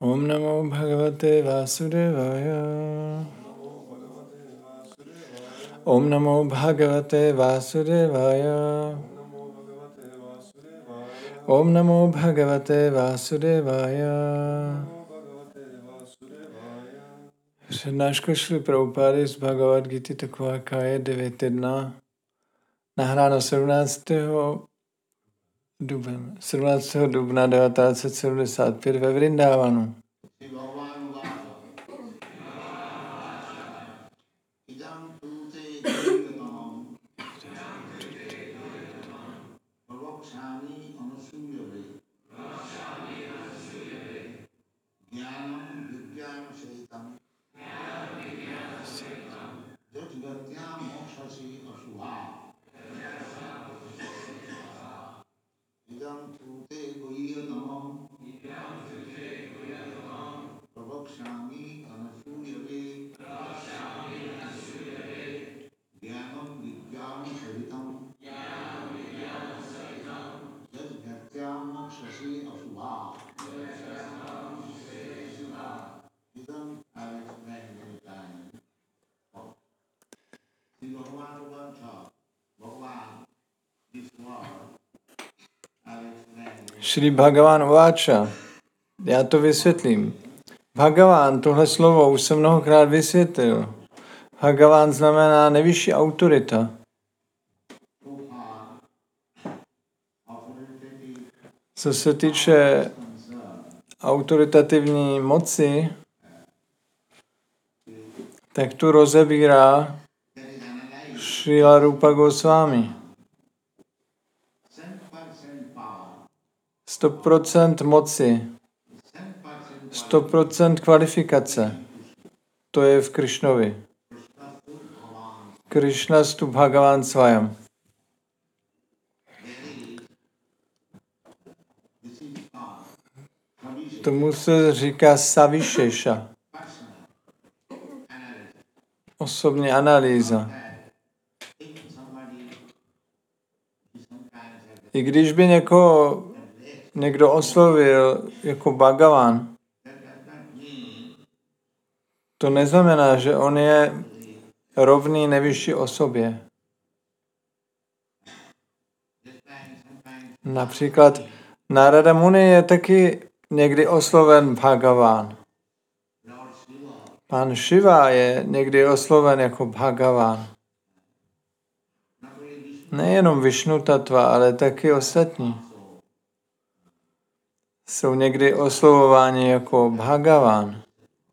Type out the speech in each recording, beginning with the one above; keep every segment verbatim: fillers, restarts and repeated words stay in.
Om Namo Bhagavate Vasudevaya. Om Namo Bhagavate Vasudevaya. Om Namo Bhagavate Vasudevaya. Přednáška Šrily Prabhupády z Bhagavad Gity Takováká je devět jedna. Nahráno sedmnáctého dubna, sedmnáctého dubna devatenáct set sedmdesát pět ve Vrindávanu. Šri Bhagavan Uváča. Já to vysvětlím. Bhagavan, tohle slovo už jsem mnohokrát vysvětlil. Bhagavan znamená nejvyšší autorita. Co se týče autoritativní moci, tak tu rozebírá Srila Rupa Goswami. sto procent moci, sto procent kvalifikace, to je v Krišnovi. Krišnastu Bhagavan Svayam. Tomu se říká Savišeša. Osobní analýza. I když by někoho někdo oslovil jako Bhagavan, to neznamená, že on je rovný nejvyšší osobě. Například Narada Muni je taky někdy osloven Bhagavan. Pan Shiva je někdy osloven jako Bhagavan. Nejenom Višnu tattva, ale taky ostatní jsou někdy oslovováni jako Bhagavan.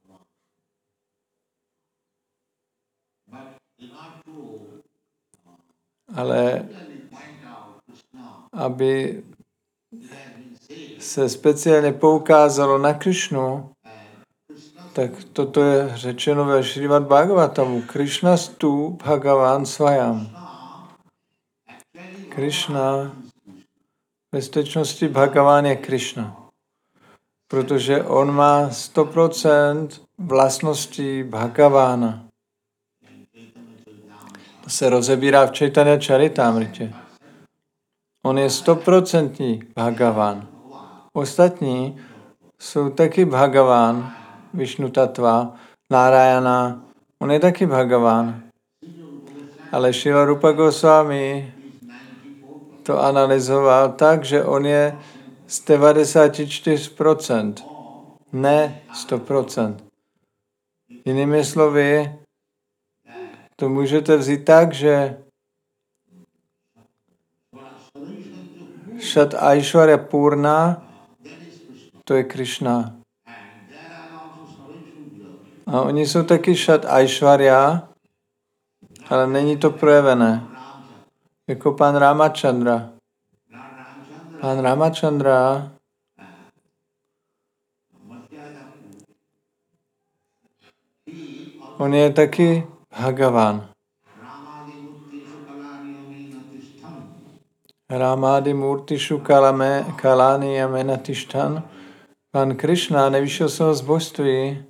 Ale aby se speciálně poukázalo na Krišnu, tak toto je řečeno ve Šrimad Bhagavatamu. Krišnastu Bhagavan Svayam. Krišna, ve skutečnosti Bhagavan je Krišna. Protože on má sto procent vlastností Bhagavana. To se rozebírá v Chaitanya Charitamrite. On je stoprocentní Bhagavan. Ostatní jsou taky Bhagavan, Višnu tattva, Narayana. On je taky Bhagavan. Ale Srila Rupa Goswami to analyzoval tak, že on je z devadesát čtyři procent, ne sto procent. Jinými slovy, to můžete vzít tak, že Shat Aishwarya Purna, to je Krishna. A oni jsou taky Shat Aishwarya, ale není to projevené. Jako pan Ramachandra. Pan Ramachandra on je taky Bhagavan. Ramadi Murtishu Kalame Kalani Yamenatishtan. Pan Krishna, nejvyšší osobnost božství,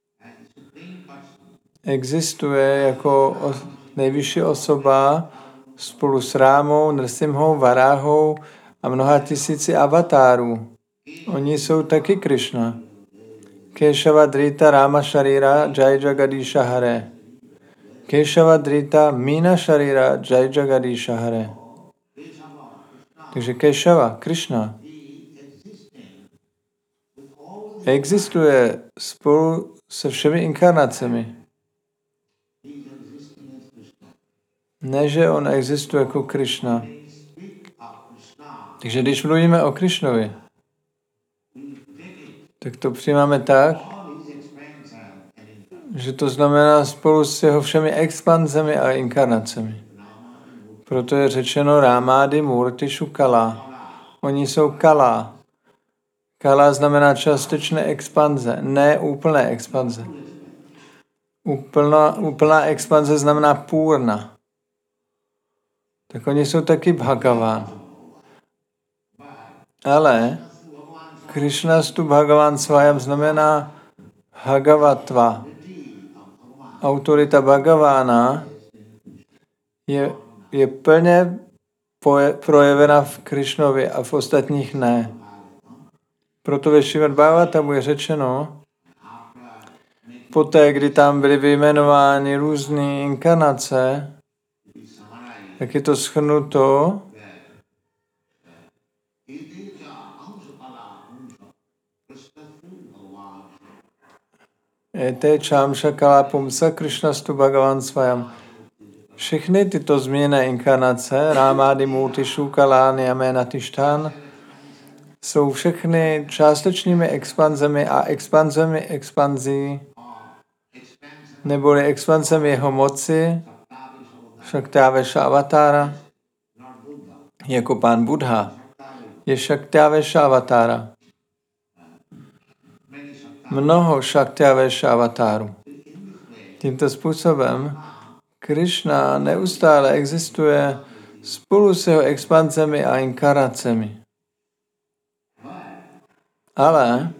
existuje jako nejvyšší osoba spolu s Rámou, Nrsimhou, Varáhou a mnoha tisíci avatárů. Oni jsou taky Krishna. Keshava Drita Rama Sharira Jai Jagadisha Hare. Keshava Drita Mina Sharira Jai Jagadisha Hare. Takže Keshava, Krishna, existuje spolu se všemi inkarnacemi. Ne, že on existuje jako Krishna. Takže když mluvíme o Krishnovi, tak to přijímáme tak, že to znamená spolu s jeho všemi expanzemi a inkarnacemi. Proto je řečeno Rámádi Murtishu Kala. Oni jsou Kala. Kala znamená částečné expanze, ne úplné expanze. Úplná, úplná expanze znamená půrna. Tak oni jsou taky Bhagavan. Ale Krishnastu Bhagavan Svayam znamená Bhagavatva. Autorita Bhagavána je, je plně poje, projevena v Krishnovi a v ostatních ne. Proto ve Śrīmad Bhāgavatamu je řečeno, poté, kdy tam byly vyjmenovány různé inkarnace, tak je to shrnuto, Ete čámša kala pumsa Krishnastu Bhagavan Svayam. Všechny tyto změněné inkarnace, Rámádi Murtishu Kala Niyamena Tishtan, jsou všechny částečnými expanzemi a expanzemi expanzí, neboli expanzemi jeho moci, Shaktyavesha Avatára, jako pán Buddha, je Shaktyavesha Avatára. Mnoho Shaktyavesha Avatáru. Tímto způsobem Krishna neustále existuje spolu s jeho expanzemi a inkarnacemi. Ale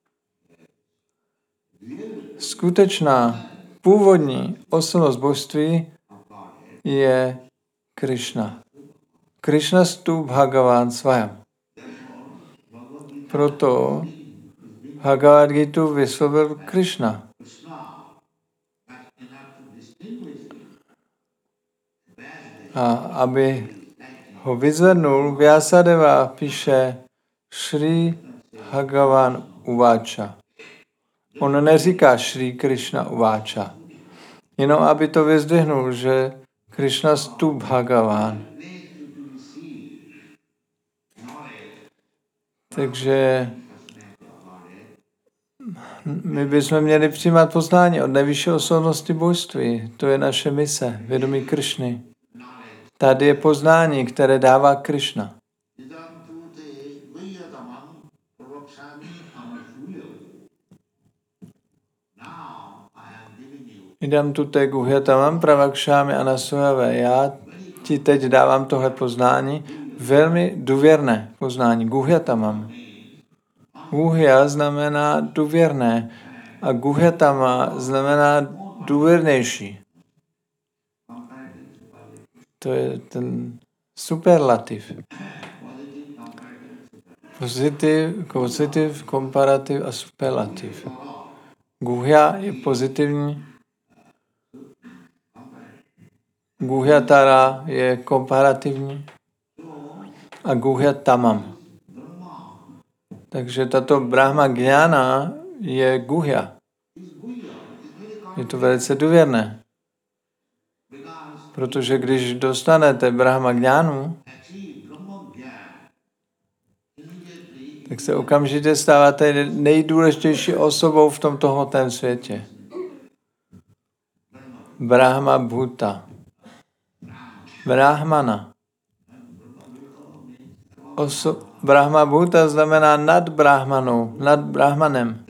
skutečná původní osobnost božství je Krishna. Krishnastu Bhagavan Svayam. Proto Bhagavad Gita vyslovil Krishna. A aby ho vyzvednul, Vyasadeva píše Shri Bhagavan Uváča. On neříká Shri Krishna Uváča. Jenom aby to vyzdvihnul, že Krishna stu Bhagavan. Takže my bychom měli přijímat poznání od nejvyšší osobnosti božství. To je naše mise, vědomí Krishny. Tady je poznání, které dává Krishna. Idam tu te guhyatamam pravakšámi anasujave. Já ti teď dávám tohle poznání, velmi důvěrné poznání. Guhyatamam. Guhya znamená důvěrné a guhyatama znamená důvěrnější. To je ten superlativ. Pozitiv, pozitiv, komparativ a superlativ. Guhya je pozitivní. Guhyatara je komparativní. A guhyatamam. Takže tato Brahma Gyana je guhya. Je to velice důvěrné. Protože když dostanete Brahma Gyanu, tak se okamžitě stáváte nejdůležitější osobou v tomto hmotném světě. Brahma Bhuta. Brahmana. Oso- Brahma Bhuta znamená nad Brahmanou, nad Brahmanem.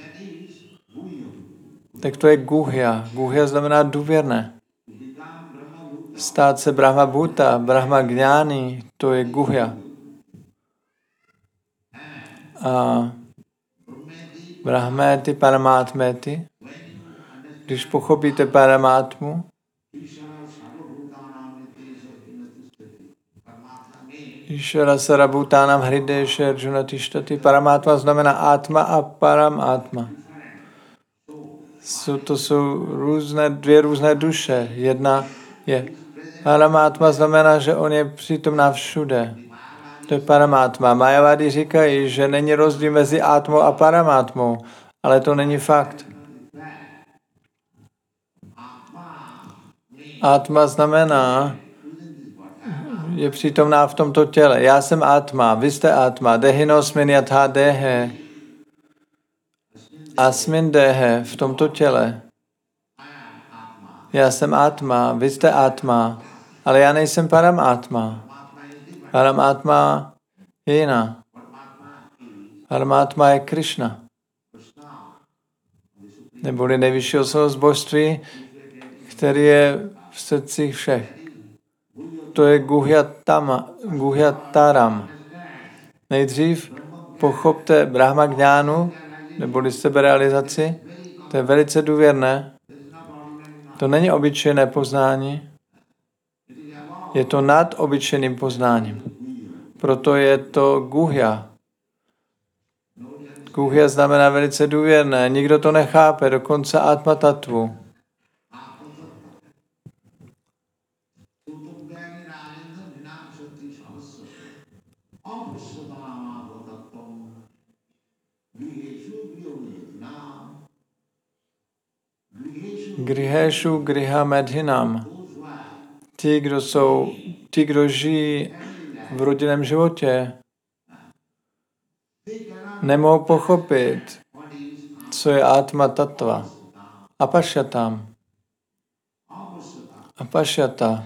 Tak to je guhya. Guhya znamená důvěrné. Stát se Brahma Bhuta, Brahma Gyani, to je guhya. A Brahmeti Paramátmeti, když pochopíte Paramátmu, Ishvara Sarabhutanam Hridesha Arjuna Tishtati. Paramátma znamená Atma a Paramátma. jsou, to jsou různé, dvě různé duše. Jedna je Paramátma, znamená, že on je přítomná všude. To je Paramátma. Majavadi říkají, že není rozdíl mezi Atmou a Paramátmou, ale to není fakt. Atma znamená, je přítomná v tomto těle. Já jsem Atma, vy jste Atma. Dehinosmin yatha dehe. Asmin dehe, v tomto těle. Já jsem Atma, vy jste Atma, ale já nejsem Paramatma. Paramatma je jiná. Paramatma je Krishna. Neboli nejvyšší osoba zbožství, který je v srdcích všech. To je Guhyatama, Guhyataram. Nejdřív pochopte Brahma Gňánu, neboli seberealizaci. To je velice důvěrné. To není obyčejné poznání. Je to nad obyčejným poznáním. Proto je to Guhya. Guhya znamená velice důvěrné. Nikdo to nechápe, dokonce Atma Tattvu. Griheshu griha medhinam. Ti, kdo jsou, ti, kdo žijí v rodinném životě, nemohou pochopit, co je Atma Tattva. Apashyatam. Apashyata.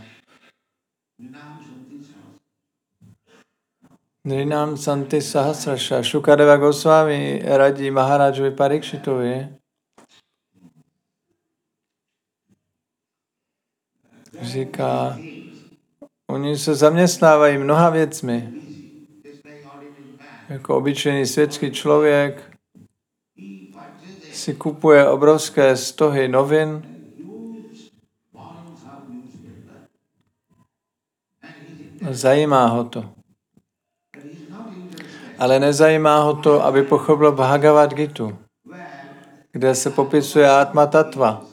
Nrinam santi sahasrasha. Šukadeva Goswami radí Maharajovi Parikšitovi, říká, oni se zaměstnávají mnoha věcmi. Jako obyčejný světský člověk si kupuje obrovské stohy novin zajímá ho to. Ale nezajímá ho to, aby pochopil Bhagavad Gitu, kde se popisuje Atma Tattva.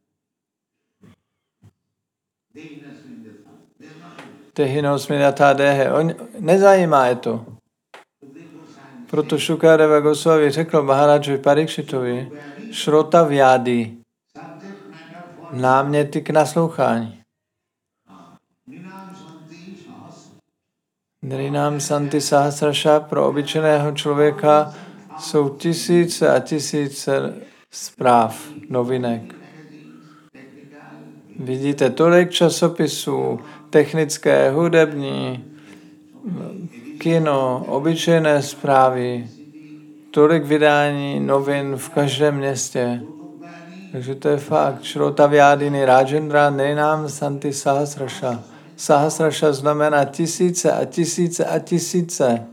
Dehinosmin yatha dehe. On nezajímá je to. Proto Šukadeva Goswami řekl Maharajovi Parikšitovi, Šrota vyády, náměty k naslouchání. Nrinam santi sahasrasha, pro obyčejného člověka jsou tisíce a tisíce zpráv, novinek. Vidíte tolik časopisů, technické, hudební, kino, obyčejné zprávy, tolik vydání novin v každém městě. Takže to je fakt. Šrota vyádiny Rajendra Nrinam santi sahasrasha. Sahasrasha znamená tisíce a tisíce a tisíce.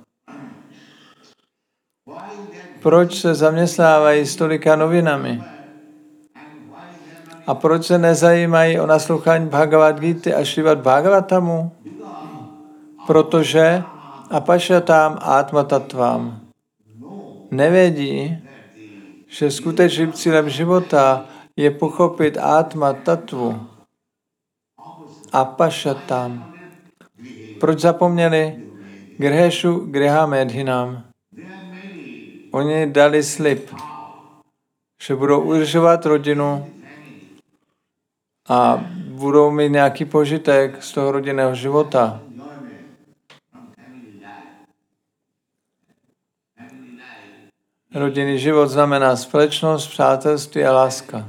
Proč se zaměstnávají s tolika novinami? A proč se nezajímají o naslouchání Bhagavad Gity a Šrivad Bhagavatamu? Protože Apashyatam Atma Tattvam nevědí, že skutečným cílem života je pochopit Atma Tattvu. Apashyatam. Proč zapomněli? Griheshu griha medhinam. Oni dali slib, že budou udržovat rodinu a budou mít nějaký požitek z toho rodinného života. Rodinný život znamená společnost, přátelství a láska.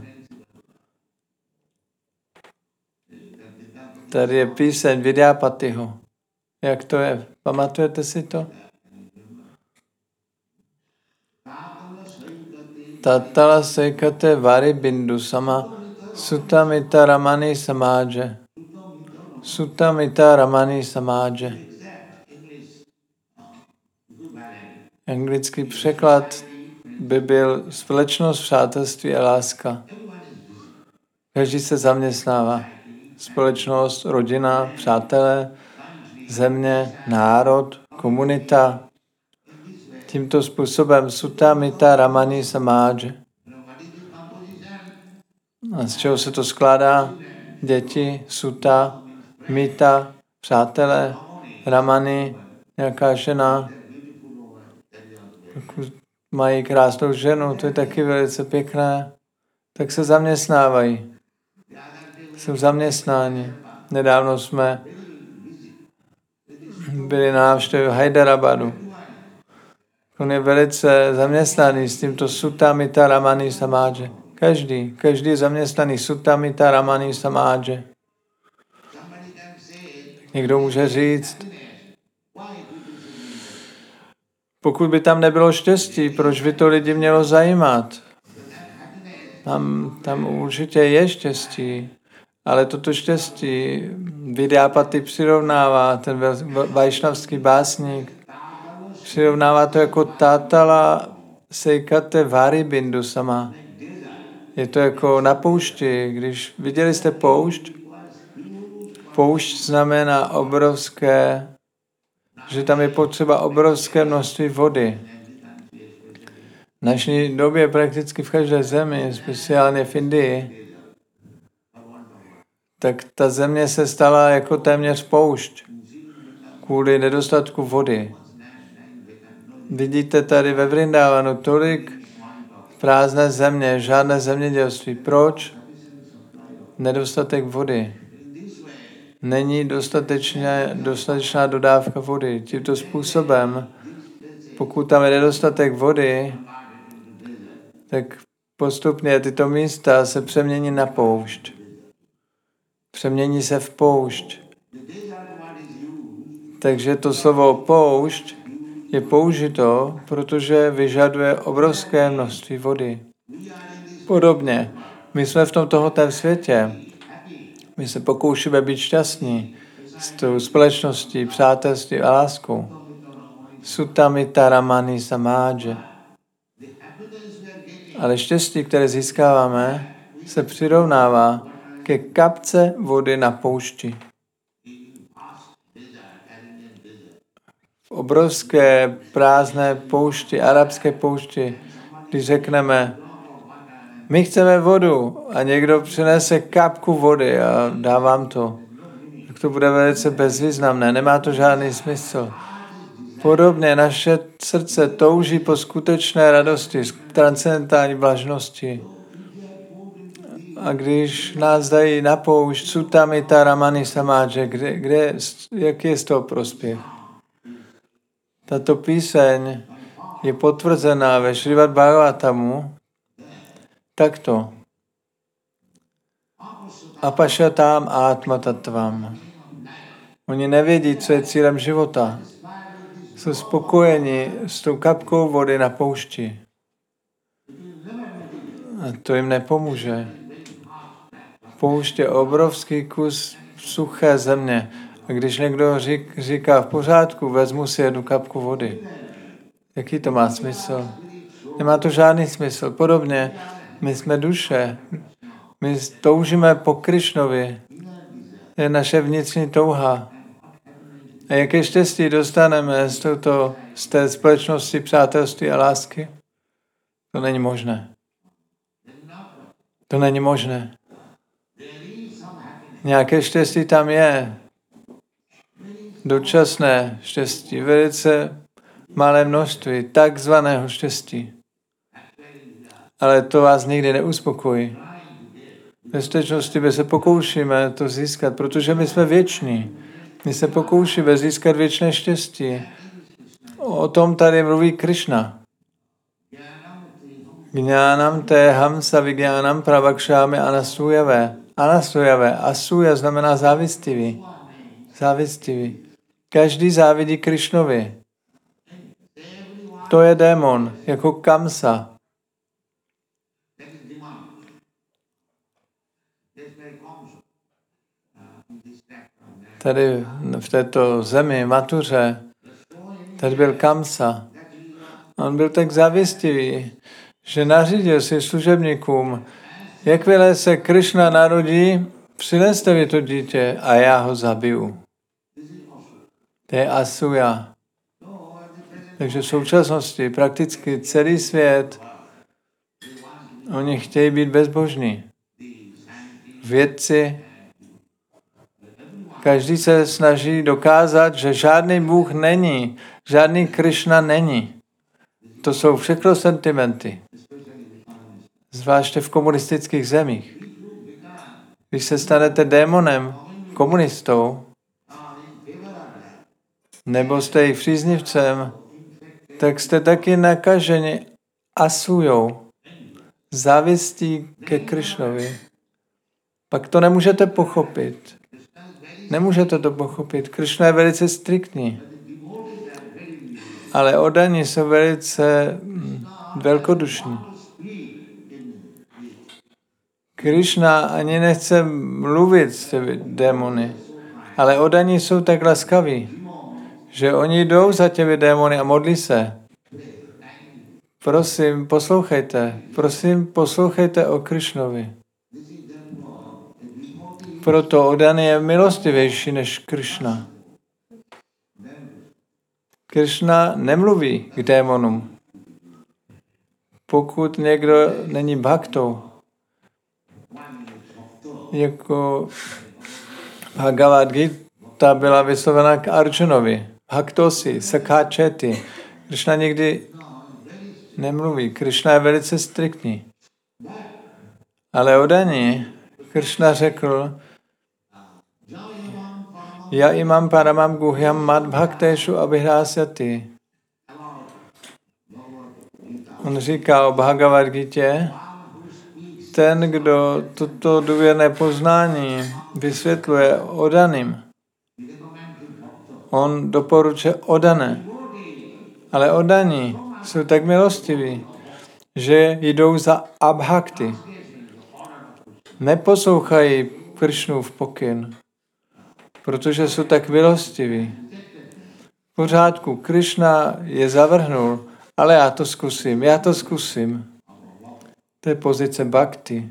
Tady je píseň Vidyapatiho. Jak to je? Pamatujete si to? Tatala sekate vari bindu sama sutamita ramani samáže. Sutamita ramani samáže. Anglický překlad by byl společnost, přátelství a láska. Každý se zaměstnává. Společnost, rodina, přátelé, země, národ, komunita. Tímto způsobem Sutamita Ramani Samáže. A z čeho se to skládá? Děti, suta, mita, přátelé, ramany, nějaká žena, mají krásnou ženu, to je taky velice pěkné, tak se zaměstnávají. Jsou zaměstnáni. Nedávno jsme byli na návštěvě Hyderabadu. On je velice zaměstnaný s tímto Sutta Mita Ramani Samáže. Každý, každý je zaměstnaný Sutta Mita Ramani Samáže. Někdo může říct, pokud by tam nebylo štěstí, proč by to lidi mělo zajímat? Tam, tam určitě je štěstí, ale toto štěstí Vidyapati přirovnává, ten vajšnavský básník, přirovnává to jako tátala sejkate váry bindu sama. Je to jako na poušti. Když viděli jste poušť, poušť znamená obrovské, že tam je potřeba obrovské množství vody. V dnešní době prakticky v každé zemi, speciálně v Indii, tak ta země se stala jako téměř poušť kvůli nedostatku vody. Vidíte tady ve Vrindávanu tolik prázdné země, žádné zemědělství. Proč? Nedostatek vody. Není dostatečně, dostatečná dodávka vody. Tímto způsobem, pokud tam je nedostatek vody, tak postupně tyto místa se přemění na poušť. Přemění se v poušť. Takže to slovo poušť je použito, protože vyžaduje obrovské množství vody. Podobně, my jsme v tom tohotém světě. My se pokoušíme být šťastní s tou společností, přátelství a láskou. Sutta Mita Ramani Samáže. Ale štěstí, které získáváme, se přirovnává ke kapce vody na poušti. V obrovské prázdné poušti, arabské poušti, když řekneme, my chceme vodu a někdo přinese kapku vody a dá vám to, tak to bude velice bezvýznamné, nemá to žádný smysl. Podobně naše srdce touží po skutečné radosti, transcendentální vlažnosti. A když nás dají na poušť Sutta Mita Ramani Samáže, kde, kde, jaký je z toho prospěch? Tato píseň je potvrzená ve Šrimad Bhagavatamu takto. Apashatam Atma Tattvam. Oni nevědí, co je cílem života. Jsou spokojeni s tou kapkou vody na poušti. A to jim nepomůže. Poušť je obrovský kus suché země. A když někdo řík, říká v pořádku, vezmu si jednu kapku vody. Jaký to má smysl? Nemá to žádný smysl. Podobně, my jsme duše. My toužíme po Krišnovi. Je naše vnitřní touha. A jaké štěstí dostaneme z, touto, z té společnosti, přátelství a lásky? To není možné. To není možné. Nějaké štěstí tam je. Dočasné štěstí, velice malé množství takzvaného štěstí. Ale to vás nikdy neuspokojí. Ve skutečnosti my se pokoušíme to získat, protože my jsme věční. My se pokoušíme získat věčné štěstí. O tom tady mluví Krishna. Gnánam te hamsa vignánam pravakšámi anasujave. Anasujave. Asuja znamená závistivý. Závistivý. Každý závidí Krišnovi. To je démon, jako Kamsa. Tady v této zemi, Matuře, tady byl Kamsa. On byl tak závistivý, že nařídil si služebníkům, jakmile se Krišna narodí, přineste mi to dítě a já ho zabiju. To je asuja. Takže v současnosti prakticky celý svět, oni chtějí být bezbožní. vědci, každý se snaží dokázat, že žádný Bůh není, žádný Krishna není. To jsou všechno sentimenty. Zvláště v komunistických zemích. Když se stanete démonem, komunistou, nebo jste jejich příznivcem, tak jste taky nakaženi asujou, závistí ke Krišnovi. Pak to nemůžete pochopit. Nemůžete to pochopit. Krišna je velice striktní. Ale oddaní jsou velice velkodušní. Krišna ani nechce mluvit s těmi démony, ale oddaní jsou tak laskaví, že oni jdou za těmi démony a modlí se. Prosím, poslouchejte. Prosím, poslouchejte o Krišnovi. Proto oddaný je milostivější než Krišna. Krišna nemluví k démonům. Pokud někdo není bhaktou, jako Bhagavad Gita byla vyslovena k Arjunovi, Bhaktosi, Sakacheti. Krišna nikdy nemluví. Krišna je velice striktní. Ale oddaní Krišna řekl, Já imam paramam guhyam mad bhakteshu abhirāsyati. On říká o Bhagavad Gitě, ten, kdo toto důvěrné poznání vysvětluje oddaným, on doporučuje oddané. Ale oddaní jsou tak milostiví, že jdou za abhakti. Neposlouchají Krišnův pokyn, protože jsou tak milostiví. V pořádku, Krišna je zavrhnul, ale já to zkusím, já to zkusím. To je pozice bhakti.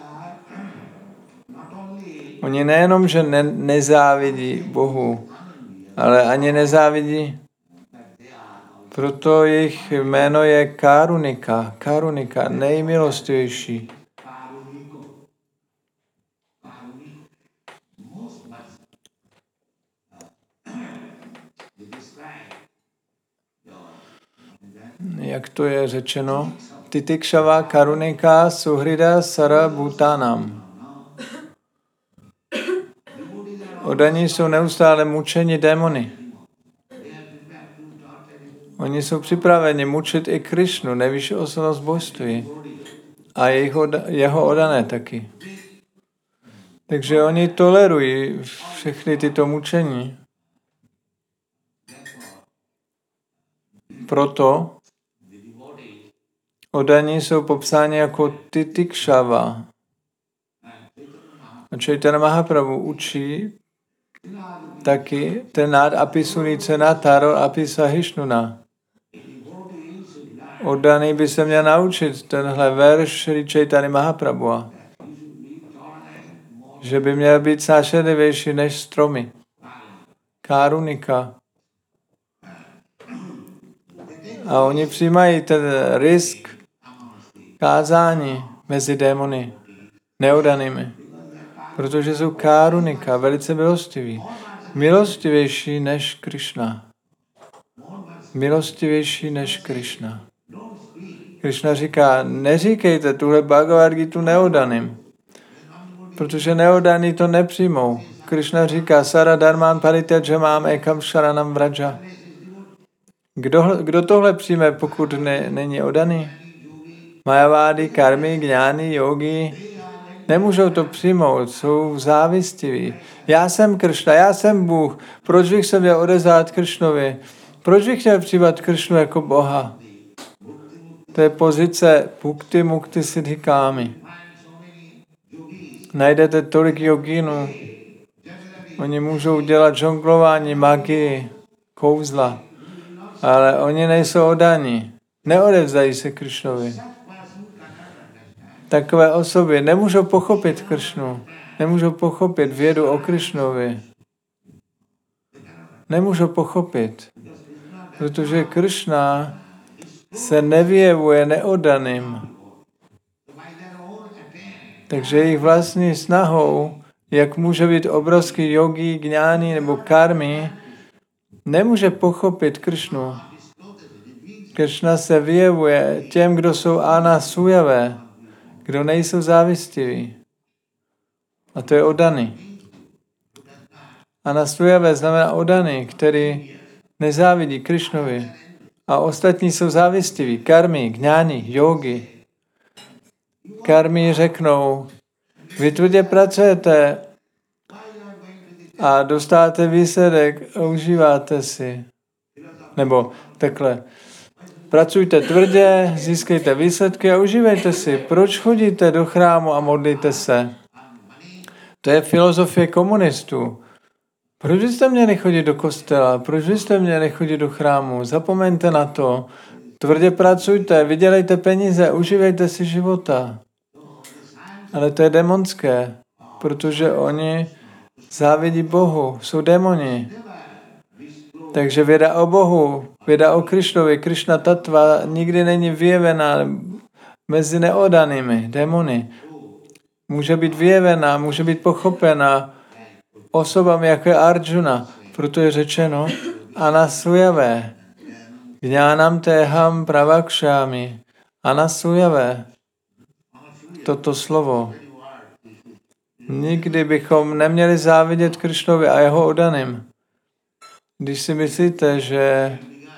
Oni nejenom, že ne, nezávidí Bohu, ale ani nezávidí. Proto jejich jméno je Karunika. Karunika, nejmilostivější. Jak to je řečeno? Titikshava karunika suhrida sara bhutanam. Oddaní jsou neustále mučeni démony. Oni jsou připraveni mučit i Krišnu, nejvyšší osobnost božství. A jeho, jeho oddané taky. Takže oni tolerují všechny tyto mučení. Proto oddaní jsou popsáni jako titikshava. A Chaitanya Mahaprabhu učí taky tenát apisunīcena taro apisahishnuna. Oddaný by se měl naučit tenhle verš Sri Chaitanya Mahaprabhu, že by měl být snášenlivější než stromy. Karunika. A oni přijímají ten risk kázání mezi démony, neoddanými. Protože jsou karunika, velice milostiví. Milostivější než Krišna. Milostivější než Krišna. Krišna říká, neříkejte tuhle Bhagavad Gitu neoddaným. Protože neoddaný to nepřijmou. Krišna říká, Sara dharman parityaджamam ekam sharanam vraja. Kdo, kdo tohle přijme, pokud ne, není oddaný? Majavády, karmy, gňány, yogi, nemůžou to přijmout, jsou závistiví. Já jsem Krišna, já jsem Bůh, proč bych se měl odezát Krišnovi? Proč bych měl přijímat Krišnu jako Boha? To je pozice bhukti mukti siddhikámi. Najdete tolik jogínů, oni můžou dělat žonglování, magii, kouzla, ale oni nejsou oddaní, neodevzdají se Krišnovi. Takové osoby nemůžou pochopit Krišnu, nemůžou pochopit vědu o Krišnovi. Nemůžou pochopit, protože Krišna se nevyjevuje neoddaným. Takže jejich vlastní snahou, jak může být obrovský yogi, gňáni nebo karmy, nemůže pochopit Kršnu. Kršna se vyjevuje těm, kdo jsou anasujavé, kdo nejsou závistiví. A to je oddaný. Anasujavé znamená oddaný, který nezávidí Kršnovi. A ostatní jsou závistiví. Karmy, gňáni, yogi. Karmy řeknou, vy tvrdě pracujete a dostáváte výsledek a užíváte si. Nebo takhle. Pracujte tvrdě, získejte výsledky a užívejte si. Proč chodíte do chrámu a modlíte se? To je filozofie komunistů. Proč byste měli chodit do kostela? Proč byste měli chodit do chrámu? Zapomeňte na to. Tvrdě pracujte, vydělejte peníze, užívejte si života. Ale to je démonské, protože oni závidí Bohu, jsou démoni. Takže věda o Bohu, věda o Krišnovi, Krišna tattva nikdy není vyjevená mezi neodanými, démony. Může být vyjevená, může být pochopena osobami jako je Arjuna, proto je řečeno anasujavé. Jnánam teham pravakšámi. Anasujavé. Toto slovo. Nikdy bychom neměli závidět Krišnovi a jeho oddaným. Když si myslíte, že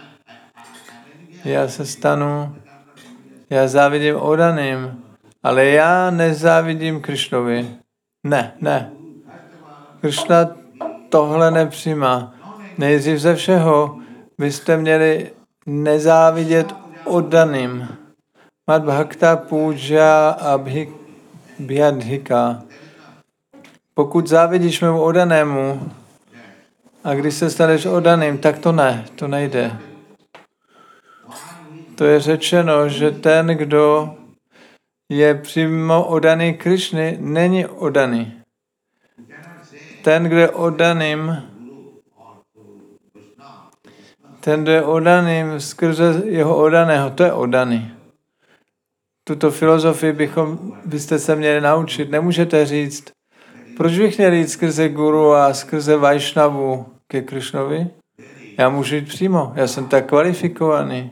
já se stanu, já závidím oddaným, ale já nezávidím Krišnovi. Ne, ne. Krišna tohle nepřijímá. Nejdřív ze všeho byste měli nezávidět oddaným. Mad bhakta puja abhyadhika. Pokud závidíš mému oddanému a když se staneš oddaným, tak to ne, to nejde. To je řečeno, že ten, kdo je přímo oddaný Krišny, není oddaný. Ten, kdo je oddaným, ten, kdo je oddaným skrze jeho oddaného, to je oddaný. Tuto filozofii bychom, byste se měli naučit. Nemůžete říct, proč bych měl jít skrze guru a skrze Vajšnavu ke Krišnovi? Já můžu jít přímo, já jsem tak kvalifikovaný.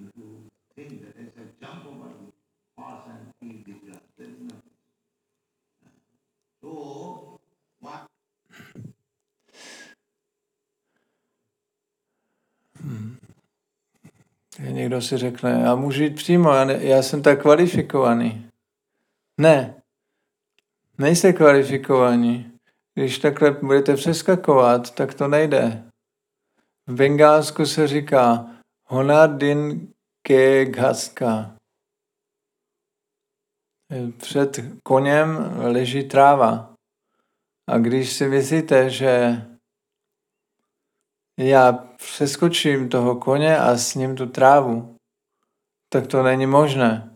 Hmm. Někdo si řekne, já můžu jít přímo, já, ne, já jsem tak kvalifikovaný. Ne, nejste kvalifikovaní. Když takhle budete přeskakovat, tak to nejde. V Bengálsku se říká Honar din ke ghaska. Před koněm leží tráva. A když si myslíte, že já přeskočím toho koně a s ním tu trávu, tak to není možné.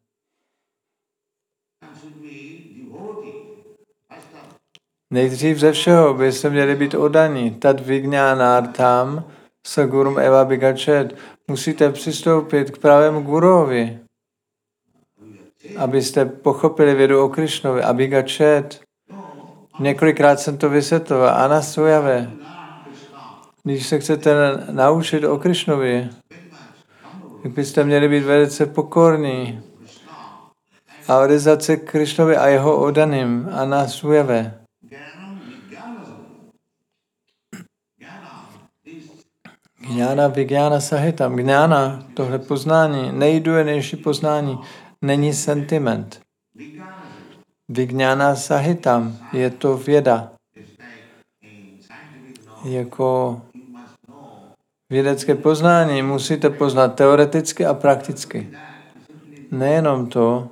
Nejdřív ze všeho byste měli být oddaní. Tad vignánártam sa gurum eva bigačet. Musíte přistoupit k pravému guruovi, abyste pochopili vědu o Krišnovi. Abigačet. Několikrát jsem to vysvětloval. Anasujavé. Když se chcete naučit o Krišnovi, tak byste měli být velice pokorní a odezvat se Krišnovi a jeho oddaným. Anasujavé. Gňána vigjána sahitam. Gňána, tohle poznání, nejdůležitější poznání, není sentiment. Vigjána sahitam, je to věda. Jako vědecké poznání musíte poznat teoreticky a prakticky. Nejenom to.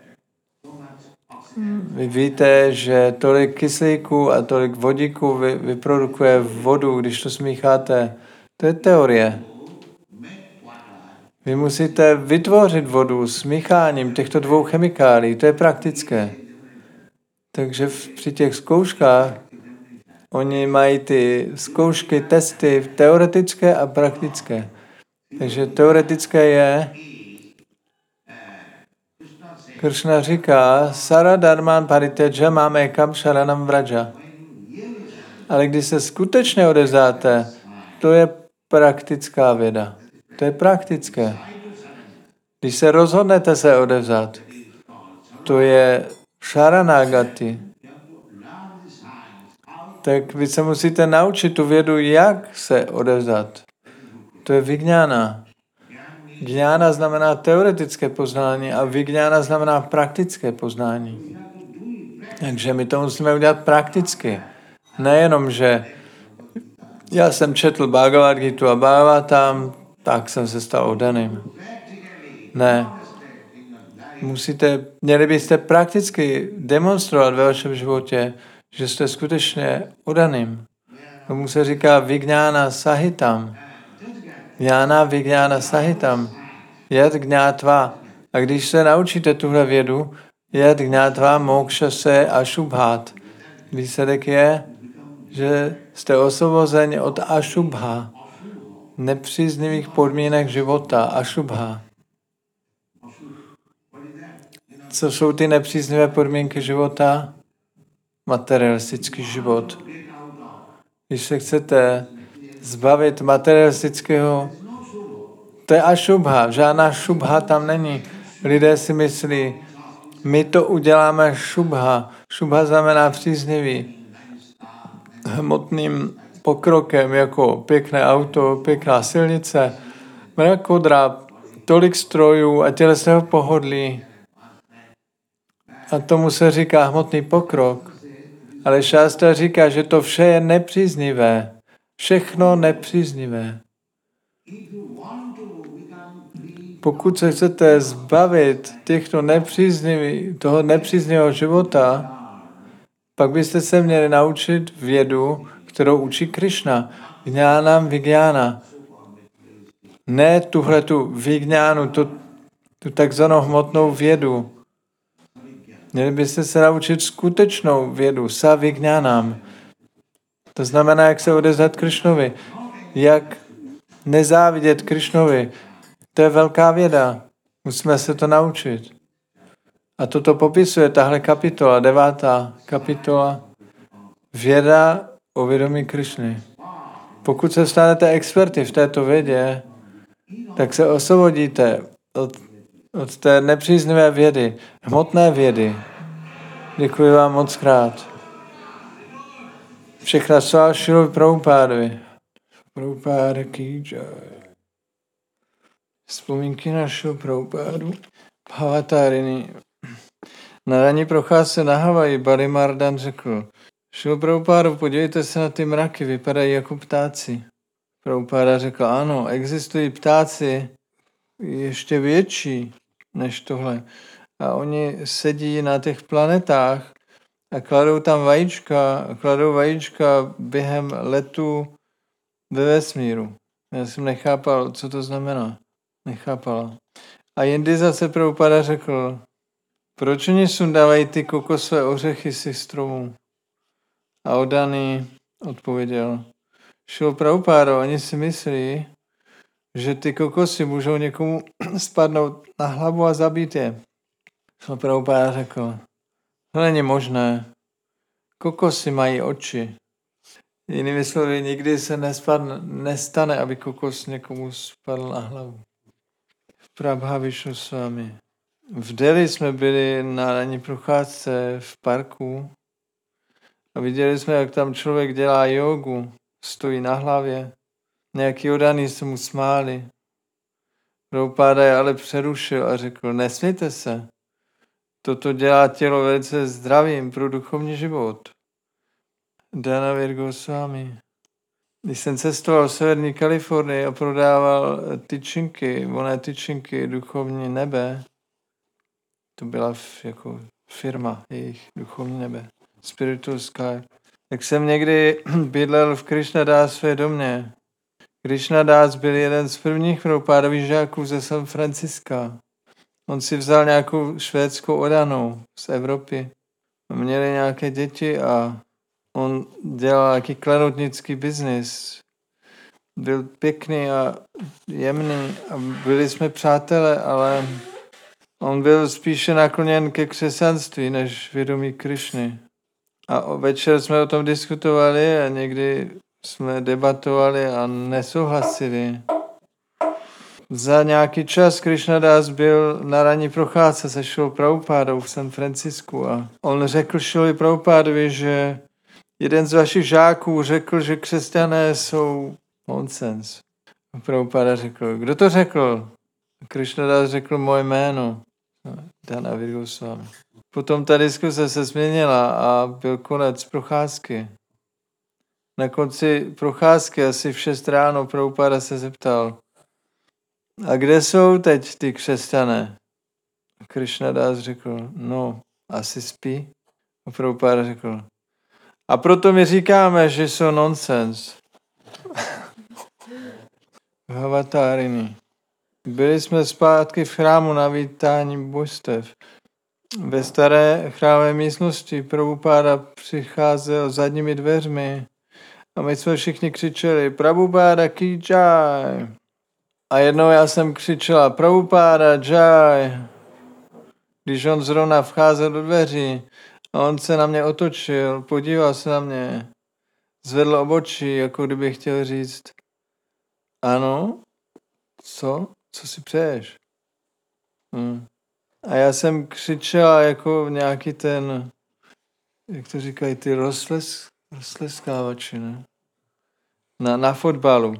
Vy víte, že tolik kyslíku a tolik vodíku vy, vyprodukuje vodu, když to smícháte. To je teorie. Vy musíte vytvořit vodu smícháním těchto dvou chemikálí. To je praktické. Takže v, při těch zkouškách oni mají ty zkoušky, testy teoretické a praktické. Takže teoretické je, Krishna říká, Sara dharman parityaja máme kam sharanam vraja. Ale když se skutečně odevzdáte, to je praktická věda. To je praktické. Když se rozhodnete se odevzdat, to je sharanagati. Tak vy se musíte naučit tu vědu, jak se odevzdat. To je vignána. Gňána znamená teoretické poznání a vignána znamená praktické poznání. Takže my to musíme udělat prakticky. Nejenom, že já jsem četl Bhagavad Gitu a Bhagavatam, tak jsem se stal oddaným. Ne. Musíte, měli byste prakticky demonstrovat ve vašem životě, že jste skutečně oddaným. Tomu se říká vignána sahitam. Jnana vignána sahitam. Jad gnátva. A když se naučíte tuhle vědu, jad gnátva moksha se ašubhat. Výsledek je, že jste osvobozeni od ašubha, nepříznivých podmínek života, ašubha. Co jsou ty nepříznivé podmínky života? Materialistický život. Když se chcete zbavit materialistického, to je ašubha, žádná šubha tam není. Lidé si myslí, my to uděláme šubha. Šubha znamená příznivý. Hmotným pokrokem, jako pěkné auto, pěkná silnice, mrakodrap, tolik strojů a tělesného pohodlí. A tomu se říká hmotný pokrok. Ale šástra říká, že to vše je nepříznivé. Všechno nepříznivé. Pokud se chcete zbavit těchto nepříznivých, toho nepříznivého života, pak byste se měli naučit vědu, kterou učí Krishna. Gnánam vignána. Ne tuhletu vignánu, tu, tu takzvanou hmotnou vědu. Měli byste se naučit skutečnou vědu, sa vignánam. To znamená, jak se odevzdat Krishnovi. Jak nezávidět Krishnovi. To je velká věda. Musíme se to naučit. A toto popisuje tahle kapitola, devátá kapitola. Věda o vědomí Krishny. Pokud se stanete experty v této vědě, tak se osvobodíte od, od té nepříznivé vědy, hmotné vědy. Děkuji vám moc krát. Všechna sláva Šilovi Prabhupádovi. Prabhupáda ki jai. Vzpomínky na Šilu Prabhupádu. Bhavatárini. Na ranní procházce na Havaji Balimardan řekl: Šilo Prabhupádo, podívejte se na ty mraky, vypadají jako ptáci. Prabhupáda řekl: ano, existují ptáci ještě větší než tohle. A oni sedí na těch planetách a kladou tam vajíčka, kladou vajíčka během letu ve vesmíru. Já jsem nechápal, co to znamená. Nechápala. A jindy zase Prabhupada řekl: proč oni sundávají ty kokosové ořechy z stromů? A Oddaný odpověděl: Šilo Prabhupádo, oni si myslí, že ty kokosy můžou někomu spadnout na hlavu a zabít je. Šilo Prabhupáda řekl: to není možné. Kokosy mají oči. Jinými slovy, nikdy se nespadne, nestane, aby kokos někomu spadl na hlavu. Prabha Višnu s vámi. V Delhi jsme byli na ranní procházce v parku a viděli jsme, jak tam člověk dělá jogu, stojí na hlavě. Nějaký Oddaný se mu smáli. Prabhupáda je ale přerušil a řekl: nesmějte se. Toto dělá tělo velice zdravým pro duchovní život. Dana Goswami. Když jsem cestoval v severní Kalifornii a prodával tyčinky, voné tyčinky duchovní nebe, to byla jako firma jejich duchovní nebe, Spiritual Sky, tak jsem někdy bydlel v Krishnadásově domě. Krishnadás byl jeden z prvních Prabhupádových žáků ze San Franciska. On si vzal nějakou švédskou Oddanou z Evropy. Měli nějaké děti a on dělal nějaký klenotnický biznis. Byl pěkný a jemný a byli jsme přátelé, ale On byl spíše nakloněn ke křesťanství, než vědomí Krišny. A večer jsme o tom diskutovali a někdy jsme debatovali a nesouhlasili. Za nějaký čas Krišnadas byl na ranní procházce se Šrilou Prabhupádou v San Francisku a on řekl Šrilovi Prabhupádovi, že jeden z vašich žáků řekl, že křesťané jsou nonsens. Prabhupáda řekl, kdo to řekl? Krišnadas řekl moje jméno. Dhanavír Goswami. Potom ta diskuse se změnila a byl konec procházky. Na konci procházky asi v šest ráno Prabhupáda se zeptal, a kde jsou teď ty křesťané? Krišnadas řekl, no, asi spí. A Prabhupáda řekl, a proto my říkáme, že jsou nonsens. Havatárini. Byli jsme zpátky v chrámu na vítání božstev. Ve staré chrámové místnosti Prabhupáda přicházel zadními dveřmi a my jsme všichni křičeli Prabhupáda ki jai. A jednou já jsem křičela Prabhupáda jai. Když on zrovna vcházel do dveří a on se na mě otočil, podíval se na mě, zvedl obočí, jako kdyby chtěl říct ano, co? Co si přeješ? Hmm. A já jsem křičela jako nějaký ten, jak to říkají, ty rozles, rozleskávači, ne? Na, na fotbalu.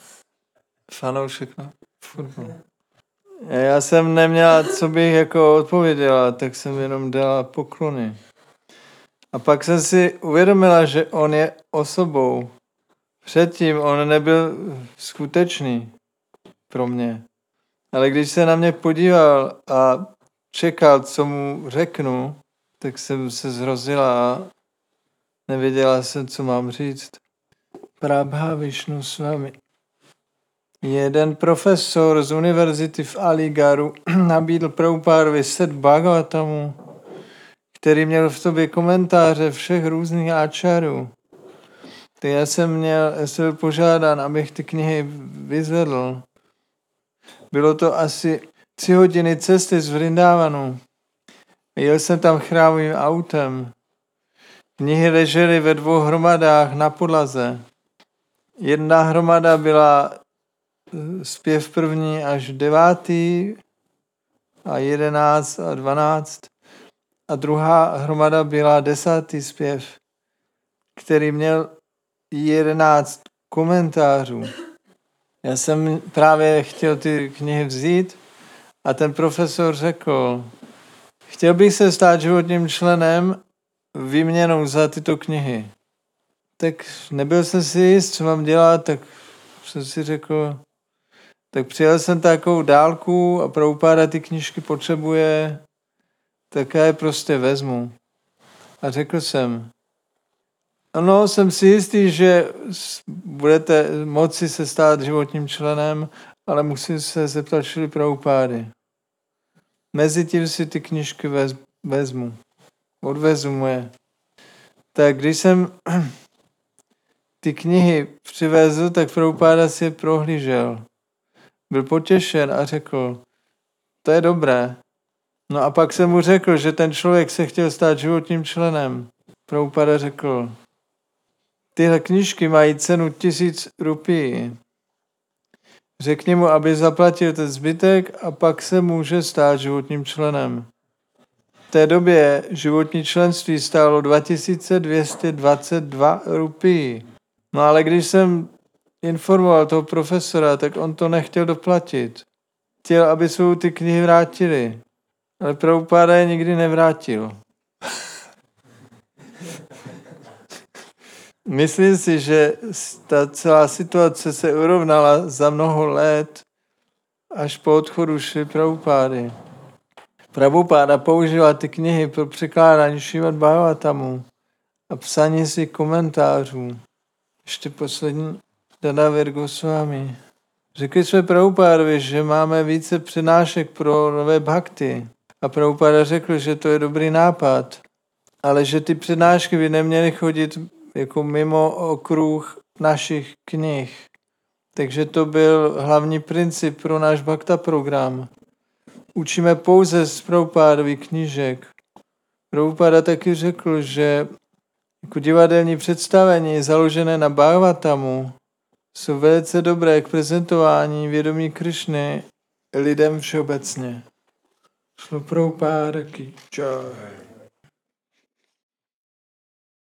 Fanoušek na fotbalu. A já jsem neměla, co bych jako odpověděla, tak jsem jenom dala poklony. A pak jsem si uvědomila, že on je osobou. Předtím on nebyl skutečný pro mě. Ale když se na mě podíval a čekal, co mu řeknu, tak jsem se zhrozila a nevěděla jsem, co mám říct. Prabha Vishnu Swami. Jeden profesor z univerzity v Aligarhu nabídl Prabhupádovi set Bhagavatamu, který měl v sobě komentáře všech různých áčarů. Tak já jsem měl, já jsem byl požádán, abych ty knihy vyzvedl. Bylo to asi tři hodiny cesty z Vrindávanu. Jel jsem tam chrámovým autem. Knihy ležely ve dvou hromadách na podlaze. Jedna hromada byla zpěv první až devátý a jedenáct a dvanáct. A druhá hromada byla desátý zpěv, který měl jedenáct komentářů. Já jsem právě chtěl ty knihy vzít a ten profesor řekl, chtěl bych se stát životním členem výměnou za tyto knihy. Tak nebyl jsem si jist, co mám dělat, tak jsem si řekl, tak přijel jsem takovou dálku a Prabhupáda ty knížky potřebuje, tak já je prostě vezmu. A řekl jsem, ano, jsem si jistý, že budete moci se stát životním členem, ale musím se zeptat Šrily Prabhupády. Mezitím si ty knížky vez, vezmu. Odvezu mu je. Tak když jsem ty knihy přivezl, tak Prabhupáda si je prohlížel. Byl potěšen a řekl, to je dobré. No a pak jsem mu řekl, že ten člověk se chtěl stát životním členem. Prabhupáda řekl, tyhle knížky mají cenu tisíc rupií. Řekni mu, aby zaplatil ten zbytek a pak se může stát životním členem. V té době životní členství stálo dva tisíce dvě stě dvacet dva rupií. No ale když jsem informoval toho profesora, tak on to nechtěl doplatit. Chtěl, aby svou ty knihy vrátili. Ale Prabhupáda je nikdy nevrátil. Myslím si, že ta celá situace se urovnala za mnoho let až po odchodu Šrily Prabhupády. Prabhupáda používal ty knihy pro překládání Šrímad Bhagavatamu a psaní si komentářů. Ještě poslední Dhanavír Goswami. Řekli jsme Prabhupádovi, že máme více přednášek pro nové bhakty. A Prabhupáda řekl, že to je dobrý nápad, ale že ty přednášky by neměly chodit jako mimo okruh našich knih. Takže to byl hlavní princip pro náš bhakta program. učíme pouze z Prabhupádových knížek. Prabhupada taky řekl, že jako divadelní představení založené na Bhagavatamu jsou velice dobré k prezentování vědomí Krišny lidem všeobecně. Šlo Prabhupada ki jai.